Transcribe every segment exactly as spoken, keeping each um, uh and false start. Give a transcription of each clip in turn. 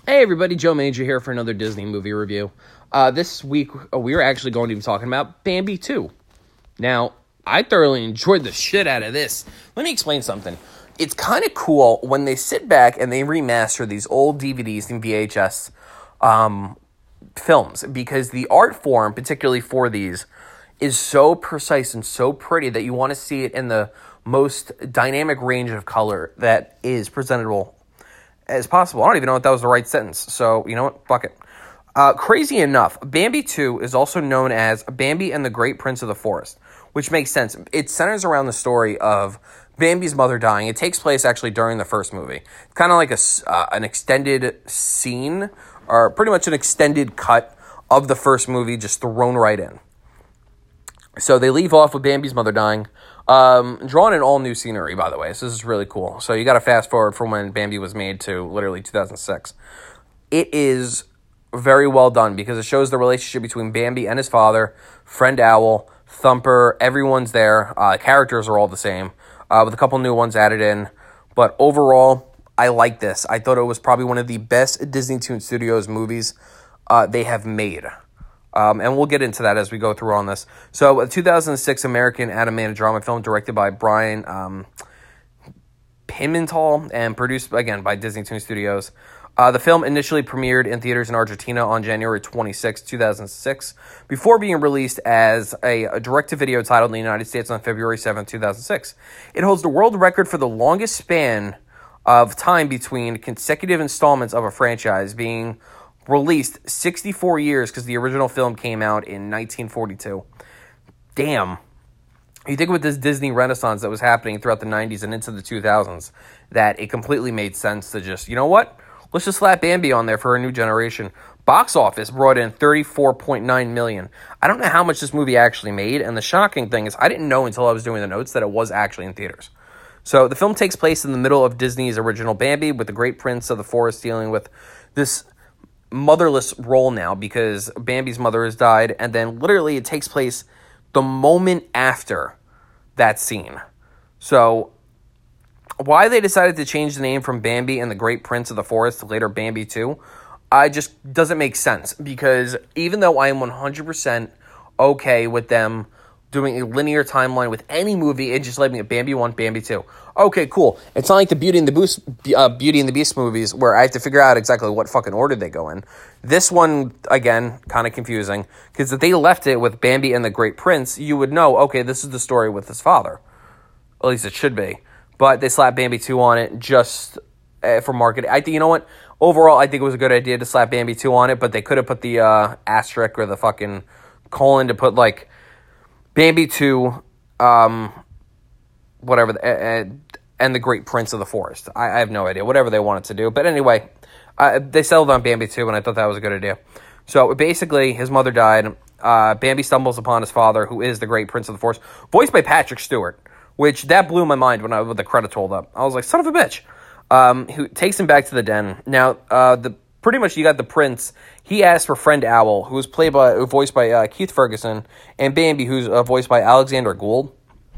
Hey everybody, Joe Major here for another Disney movie review. Uh, this week, uh, we are actually going to be talking about Bambi two. Now, I thoroughly enjoyed the shit out of this. Let me explain something. It's kind of cool when they sit back and they remaster these old D V Ds and V H S um, films, because the art form, particularly for these, is so precise and so pretty that you want to see it in the most dynamic range of color that is presentable as possible. I don't even know if that was the right sentence. So, you know what? Fuck it. Uh, crazy enough, Bambi two is also known as Bambi and the Great Prince of the Forest, which makes sense. It centers around the story of Bambi's mother dying. It takes place actually during the first movie. It's kind of like a, uh, an extended scene, or pretty much an extended cut of the first movie, just thrown right in. So they leave off with Bambi's mother dying. Um, drawn in all new scenery, by the way, so this is really cool. So you got to fast forward from when Bambi was made to literally two thousand six. It is very well done because it shows the relationship between Bambi and his father, Friend Owl, Thumper. Everyone's there. Uh, characters are all the same, uh, with a couple new ones added in. But overall, I like this. I thought it was probably one of the best Disney Toon Studios movies uh, they have made. Um, and we'll get into that as we go through on this. So, a two thousand six American animated drama film directed by Brian um, Pimentel and produced, again, by Disney Toon Studios. Uh, the film initially premiered in theaters in Argentina on January twenty-sixth, two thousand six, before being released as a, a direct-to-video title in the United States on February seventh, two thousand six. It holds the world record for the longest span of time between consecutive installments of a franchise, being released sixty-four years, because the original film came out in nineteen forty-two. Damn. You think with this Disney renaissance that was happening throughout the nineties and into the two thousands, that it completely made sense to just, you know what? Let's just slap Bambi on there for a new generation. Box office brought in thirty-four point nine million dollars. I don't know how much this movie actually made, and the shocking thing is I didn't know until I was doing the notes that it was actually in theaters. So the film takes place in the middle of Disney's original Bambi, with the Great Prince of the Forest dealing with this motherless role now because Bambi's mother has died, and then literally it takes place the moment after that scene. So why they decided to change the name from Bambi and the Great Prince of the Forest to later Bambi two, I just doesn't make sense, because even though I am one hundred percent okay with them doing a linear timeline with any movie and just letting it Bambi one, Bambi two. Okay, cool. It's not like the Beauty and the Beast, uh, Beauty and the Beast movies where I have to figure out exactly what fucking order they go in. This one, again, kind of confusing, because if they left it with Bambi and the Great Prince, you would know, okay, this is the story with his father. At least it should be. But they slapped Bambi two on it just uh, for marketing. I think, you know what? Overall, I think it was a good idea to slap Bambi two on it, but they could have put the uh, asterisk or the fucking colon to put, like, Bambi two, um, whatever, uh, and the Great Prince of the Forest. I, I have no idea. Whatever they wanted to do. But anyway, uh, they settled on Bambi two, and I thought that was a good idea. So basically, his mother died. Uh, Bambi stumbles upon his father, who is the Great Prince of the Forest, voiced by Patrick Stewart, which that blew my mind when I when the credits rolled up. I was like, son of a bitch. Um, who takes him back to the den. Now, uh, the pretty much you got the prince. He asked for Friend Owl, who was played by, voiced by uh, Keith Ferguson, and Bambi, who's uh, voiced by Alexander Gould.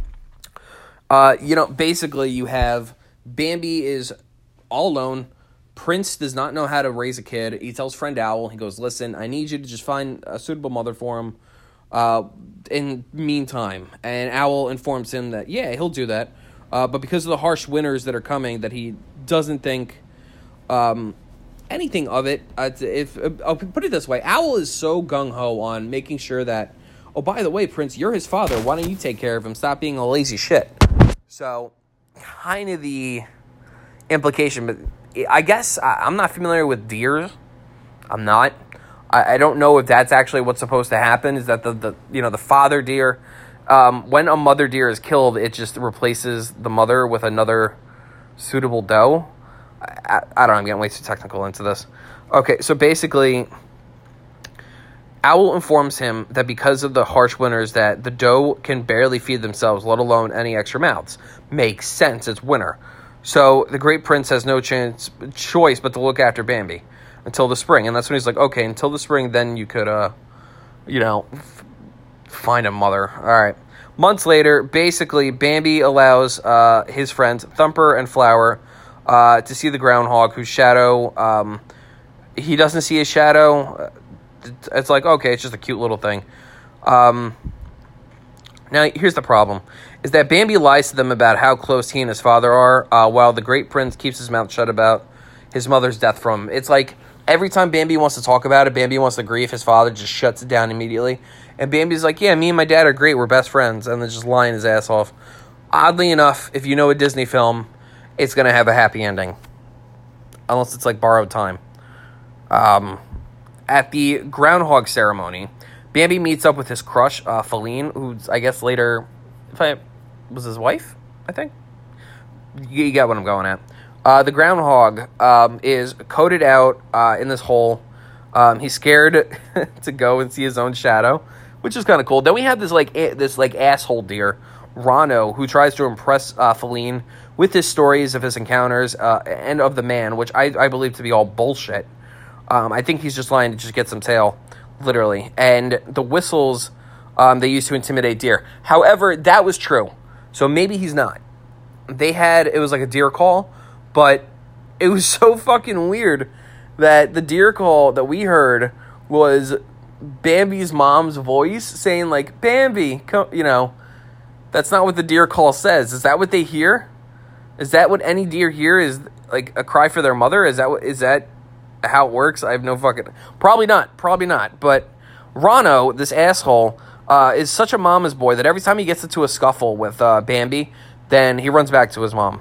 Uh, you know, basically you have Bambi is all alone. Prince does not know how to raise a kid. He tells Friend Owl, he goes, listen, I need you to just find a suitable mother for him uh, in meantime. And Owl informs him that, yeah, he'll do that. Uh, but because of the harsh winters that are coming, that he doesn't think um, anything of it. Uh, if uh, I'll put it this way, Owl is so gung-ho on making sure that, oh, by the way, Prince, you're his father. Why don't you take care of him? Stop being a lazy shit. So, kind of the implication, but I guess I, I'm not familiar with deers. I'm not. I, I don't know if that's actually what's supposed to happen. Is that the, the you know the father deer? Um, when a mother deer is killed, it just replaces the mother with another suitable doe. I, I don't know. I'm getting way too technical into this. Okay, so basically, Owl informs him that because of the harsh winters that the doe can barely feed themselves, let alone any extra mouths. Makes sense. It's winter. So the Great Prince has no chance, choice but to look after Bambi until the spring. And that's when he's like, okay, until the spring, then you could, uh, you know, f- find a mother. All right. Months later, basically, Bambi allows uh, his friends Thumper and Flower uh, to see the groundhog, whose shadow um, he doesn't see his shadow. It's like, okay, it's just a cute little thing. Um, now, here's the problem, is that Bambi lies to them about how close he and his father are, uh, while the Great Prince keeps his mouth shut about his mother's death from him. It's like, every time Bambi wants to talk about it, Bambi wants to grieve, his father just shuts it down immediately. And Bambi's like, yeah, me and my dad are great, we're best friends, and then just lying his ass off. Oddly enough, if you know a Disney film, it's going to have a happy ending. Unless it's like Borrowed Time. Um, at the groundhog ceremony, Bambi meets up with his crush, uh, Faline, who's, I guess, later, if I, was his wife, I think? You, you get what I'm going at. Uh, the groundhog um, is coated out uh, in this hole. Um, he's scared to go and see his own shadow, which is kind of cool. Then we have this, like, a- this, like, asshole deer, Rano, who tries to impress uh, Faline with his stories of his encounters uh, and of the man, which I, I believe to be all bullshit. Um, I think he's just lying to just get some tail, literally. And the whistles um, they used to intimidate deer. However, that was true. So maybe he's not. They had, it was like a deer call, but it was so fucking weird that the deer call that we heard was Bambi's mom's voice saying, like, Bambi, come, you know. That's not what the deer call says. Is that what they hear? Is that what any deer hear? Is like a cry for their mother? Is that what, is that how it works? I have no fucking... Probably not. Probably not. But Rano, this asshole, uh, is such a mama's boy that every time he gets into a scuffle with uh, Bambi, then he runs back to his mom.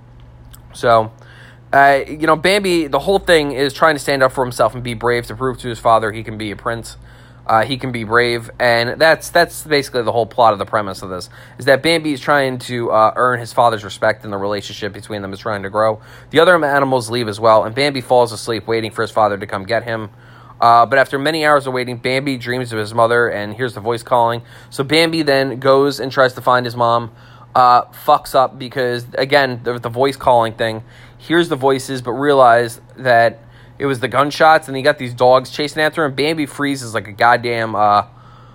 So, uh, you know, Bambi, the whole thing is trying to stand up for himself and be brave to prove to his father he can be a prince. Uh, he can be brave, and that's that's basically the whole plot of the premise of this, is that Bambi is trying to uh, earn his father's respect, and the relationship between them is trying to grow. The other animals leave as well, and Bambi falls asleep waiting for his father to come get him. Uh, but after many hours of waiting, Bambi dreams of his mother and hears the voice calling. So Bambi then goes and tries to find his mom, uh, fucks up because, again, the, the voice calling thing, hears the voices, but realized that it was the gunshots, and he got these dogs chasing after him. Bambi freezes like a goddamn, uh,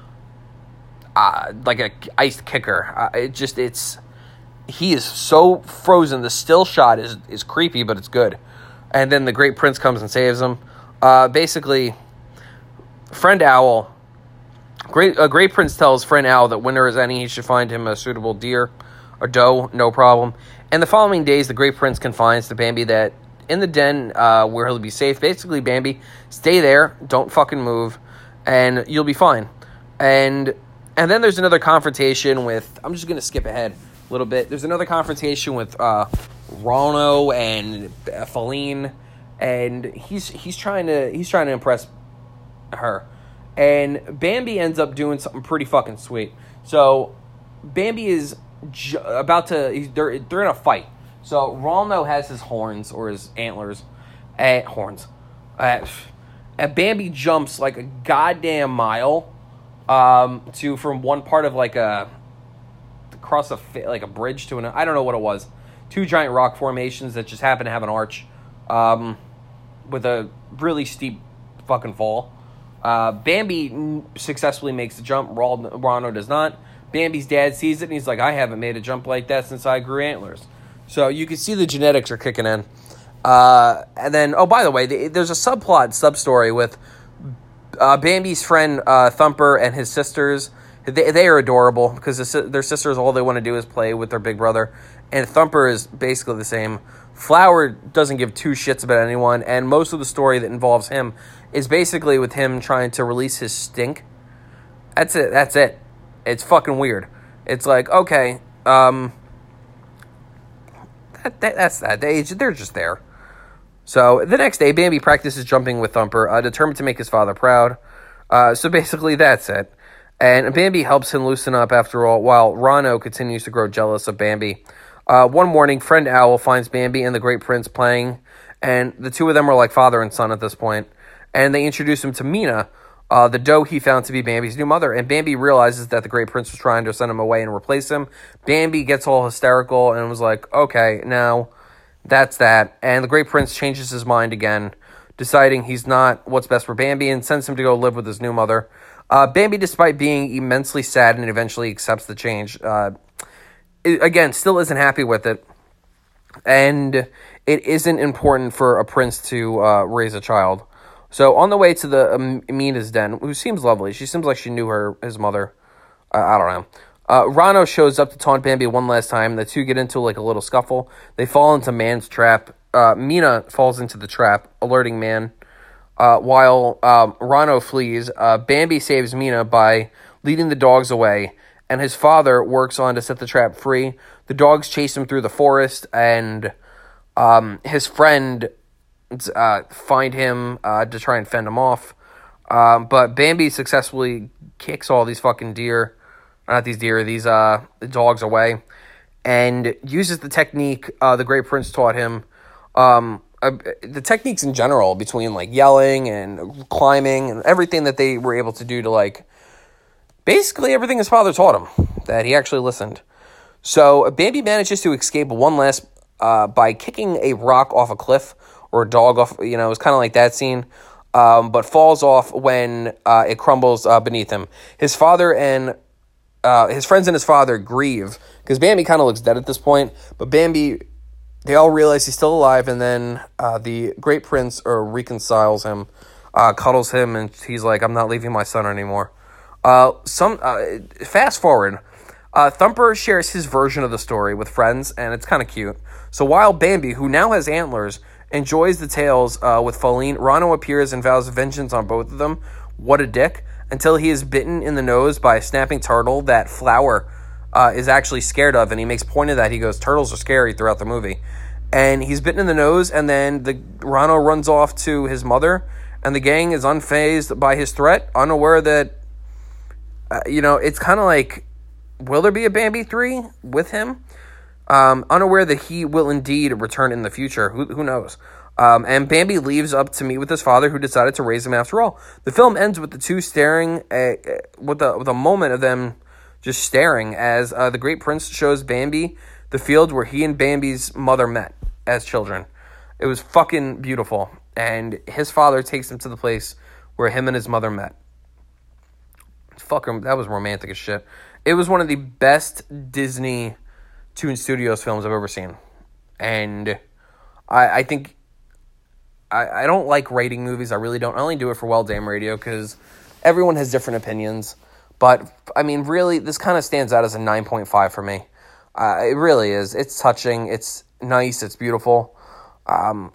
uh, like a iced kicker. Uh, it just, it's, he is so frozen. The still shot is, is creepy, but it's good. And then the Great Prince comes and saves him. Uh, basically, Friend Owl, Great, uh, Great Prince tells Friend Owl that when there is any, he should find him a suitable deer, or doe, no problem. And the following days, the Great Prince confides to Bambi that in the den uh, where he'll be safe. Basically, Bambi, stay there, don't fucking move, and you'll be fine. And and then there's another confrontation with, I'm just going to skip ahead a little bit. There's another confrontation with uh, Rano and uh, Faline, and he's he's trying to he's trying to impress her. And Bambi ends up doing something pretty fucking sweet. So Bambi is ju- about to, he's, they're, they're in a fight. So Rano has his horns, or his antlers, uh, horns, uh, and Bambi jumps like a goddamn mile um, to from one part of like a across a like a bridge to an, I don't know what it was, two giant rock formations that just happen to have an arch um, with a really steep fucking fall. Uh, Bambi successfully makes the jump. Rano does not. Bambi's dad sees it and he's like, I haven't made a jump like that since I grew antlers. So you can see the genetics are kicking in. Uh, and then, oh, by the way, the, there's a subplot, sub-story with uh, Bambi's friend uh, Thumper and his sisters. They, they are adorable because the, their sisters, all they want to do is play with their big brother. And Thumper is basically the same. Flower doesn't give two shits about anyone. And most of the story that involves him is basically with him trying to release his stink. That's it. That's it. It's fucking weird. It's like, okay, um... That, that, that's that. They, they're just there. So the next day, Bambi practices jumping with Thumper, uh, determined to make his father proud. Uh, so basically, that's it. And Bambi helps him loosen up after all, while Rano continues to grow jealous of Bambi. Uh, one morning, Friend Owl finds Bambi and the Great Prince playing, and the two of them are like father and son at this point. And they introduce him to Mina, uh, the doe he found to be Bambi's new mother. And Bambi realizes that the Great Prince was trying to send him away and replace him. Bambi gets all hysterical and was like, okay, now that's that. And the Great Prince changes his mind again, deciding he's not what's best for Bambi and sends him to go live with his new mother. Uh, Bambi, despite being immensely sad and eventually accepts the change, uh, it, again, still isn't happy with it. And it isn't important for a prince to uh, raise a child. So on the way to the um, Mina's den, who seems lovely, she seems like she knew her his mother. Uh, I don't know. Uh, Rano shows up to taunt Bambi one last time. The two get into like a little scuffle. They fall into Man's trap. Uh, Mina falls into the trap, alerting Man. Uh, while um, Rano flees, uh, Bambi saves Mina by leading the dogs away, and his father works on to set the trap free. The dogs chase him through the forest, and um, his friend uh, find him uh, to try and fend him off. Um, but Bambi successfully kicks all these fucking deer, not these deer, these uh, dogs away, and uses the technique uh, the Great Prince taught him. Um, uh, the techniques in general, between like yelling and climbing and everything that they were able to do to like, basically everything his father taught him, that he actually listened. So Bambi manages to escape one last uh, by kicking a rock off a cliff, or a dog off, you know, it was kind of like that scene, um, but falls off when uh, it crumbles uh, beneath him. His father and uh, his friends and his father grieve, because Bambi kind of looks dead at this point, but Bambi, they all realize he's still alive, and then uh, the Great Prince or reconciles him, uh, cuddles him, and he's like, I'm not leaving my son anymore. Uh, some uh, fast forward, uh, Thumper shares his version of the story with friends, and it's kind of cute. So while Bambi, who now has antlers, enjoys the tales uh, with Faline, Rano appears and vows vengeance on both of them. What a dick. Until he is bitten in the nose by a snapping turtle that Flower uh, is actually scared of, and he makes point of that. He goes, turtles are scary throughout the movie. And he's bitten in the nose, and then the Rano runs off to his mother, and the gang is unfazed by his threat, unaware that, uh, you know, it's kind of like, will there be a Bambi three with him? Um, unaware that he will indeed return in the future. Who, who knows? Um, and Bambi leaves up to meet with his father, who decided to raise him after all. The film ends with the two staring, at, with, a, with a moment of them just staring as uh, the Great Prince shows Bambi the field where he and Bambi's mother met as children. It was fucking beautiful. And his father takes him to the place where him and his mother met. Fuck him, that was romantic as shit. It was one of the best Disney Toon Studios films I've ever seen. And I, I think... I, I don't like rating movies. I really don't. I only do it for Well Damn Radio because everyone has different opinions. But, I mean, really, this kind of stands out as a nine point five for me. Uh, it really is. It's touching. It's nice. It's beautiful. Um,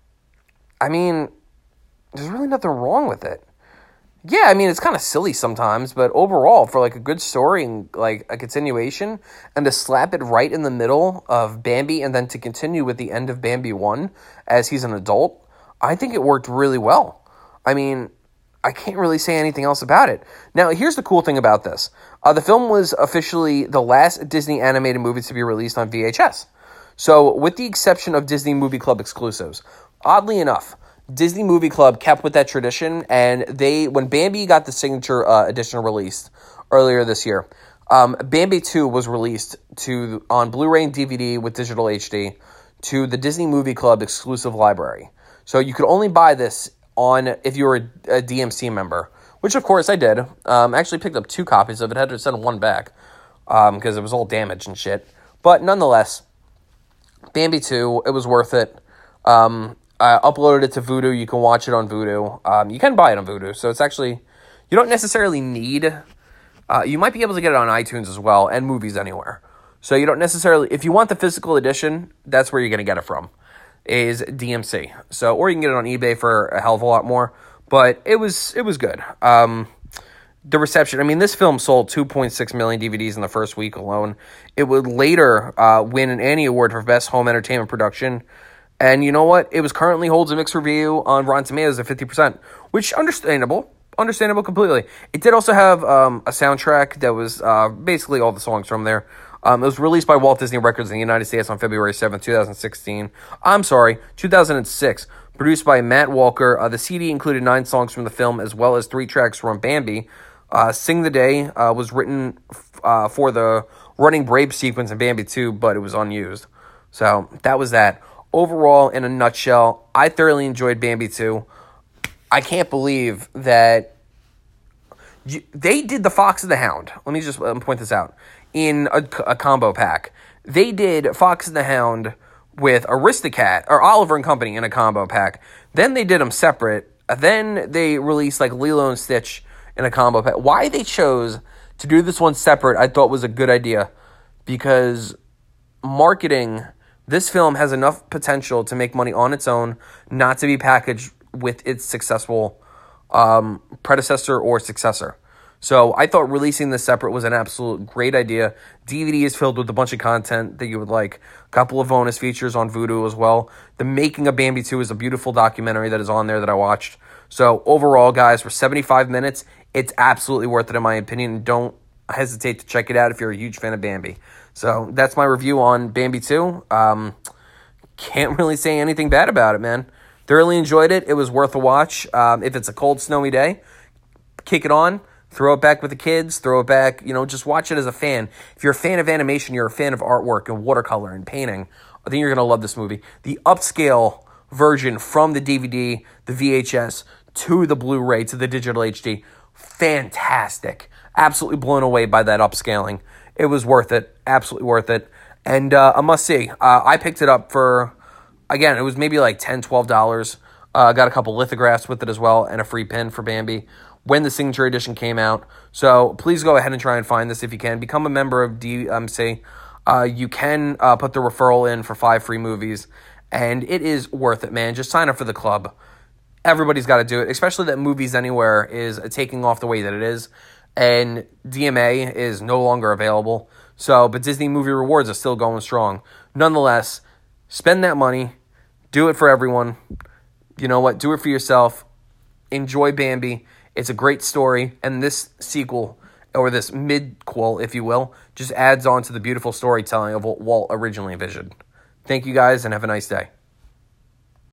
I mean, there's really nothing wrong with it. Yeah, I mean, it's kind of silly sometimes, but overall, for like a good story and like a continuation, and to slap it right in the middle of Bambi and then to continue with the end of Bambi one as he's an adult, I think it worked really well. I mean, I can't really say anything else about it. Now, here's the cool thing about this. Uh, the film was officially the last Disney animated movie to be released on V H S. So, with the exception of Disney Movie Club exclusives, oddly enough, Disney Movie Club kept with that tradition, and they, when Bambi got the signature uh, edition released earlier this year, um, Bambi two was released to on Blu-ray and D V D with digital H D to the Disney Movie Club exclusive library. So you could only buy this on if you were a, a D M C member, which of course I did. Um, I actually picked up two copies of it. I had to send one back because um, it was all damaged and shit. But nonetheless, Bambi two, it was worth it. Um, I uploaded it to Vudu. You can watch it on Vudu. Um, you can buy it on Vudu. So it's actually, you don't necessarily need, uh, you might be able to get it on iTunes as well and Movies Anywhere. So you don't necessarily, if you want the physical edition, that's where you're going to get it from, is D M C. So, or you can get it on eBay for a hell of a lot more. But it was, it was good. Um, the reception, I mean, this film sold two point six million D V Ds in the first week alone. It would later uh, win an Annie Award for Best Home Entertainment Production. And you know what? It was currently holds a mixed review on Rotten Tomatoes at fifty percent, which understandable. Understandable completely. It did also have um, a soundtrack that was uh, basically all the songs from there. Um, it was released by Walt Disney Records in the United States on February seventh, twenty sixteen. I'm sorry, two thousand six. Produced by Matt Walker. Uh, the C D included nine songs from the film as well as three tracks from Bambi. Uh, Sing the Day uh, was written f- uh, for the Running Brave sequence in Bambi two, but it was unused. So that was that. Overall, in a nutshell, I thoroughly enjoyed Bambi two. I can't believe that you, they did the Fox and the Hound. Let me just um, point this out. In a, a combo pack. They did Fox and the Hound with Aristocat, or Oliver and Company in a combo pack. Then they did them separate Then they released like Lilo and Stitch in a combo pack. Why they chose to do this one separate, I thought was a good idea, because marketing, this film has enough potential to make money on its own, not to be packaged with its successful um, predecessor or successor. So I thought releasing this separate was an absolute great idea. D V D is filled with a bunch of content that you would like. A couple of bonus features on Vudu as well. The Making of Bambi two is a beautiful documentary that is on there that I watched. So overall, guys, for seventy-five minutes, it's absolutely worth it in my opinion. Don't hesitate to check it out if you're a huge fan of Bambi. So that's my review on Bambi two. Um, can't really say anything bad about it, man. Thoroughly enjoyed it. It was worth a watch. Um, if it's a cold, snowy day, kick it on. Throw it back with the kids, throw it back, you know, just watch it as a fan. If you're a fan of animation, you're a fan of artwork and watercolor and painting, I think you're going to love this movie. The upscale version from the D V D, the V H S, to the Blu-ray, to the digital H D, fantastic. Absolutely blown away by that upscaling. It was worth it, absolutely worth it. And uh, a must-see. Uh, I picked it up for, again, it was maybe like ten dollars, twelve dollars. Uh, got a couple lithographs with it as well and a free pin for Bambi when the Signature Edition came out. So please go ahead and try and find this if you can. Become a member of D M C. Uh, you can uh, put the referral in for five free movies, and it is worth it, man. Just sign up for the club. Everybody's got to do it, especially that Movies Anywhere is taking off the way that it is, and D M A is no longer available. So, but Disney Movie Rewards are still going strong. Nonetheless, spend that money. Do it for everyone. You know what? Do it for yourself. Enjoy Bambi. It's a great story, and this sequel, or this mid-quel, if you will, just adds on to the beautiful storytelling of what Walt originally envisioned. Thank you guys, and have a nice day.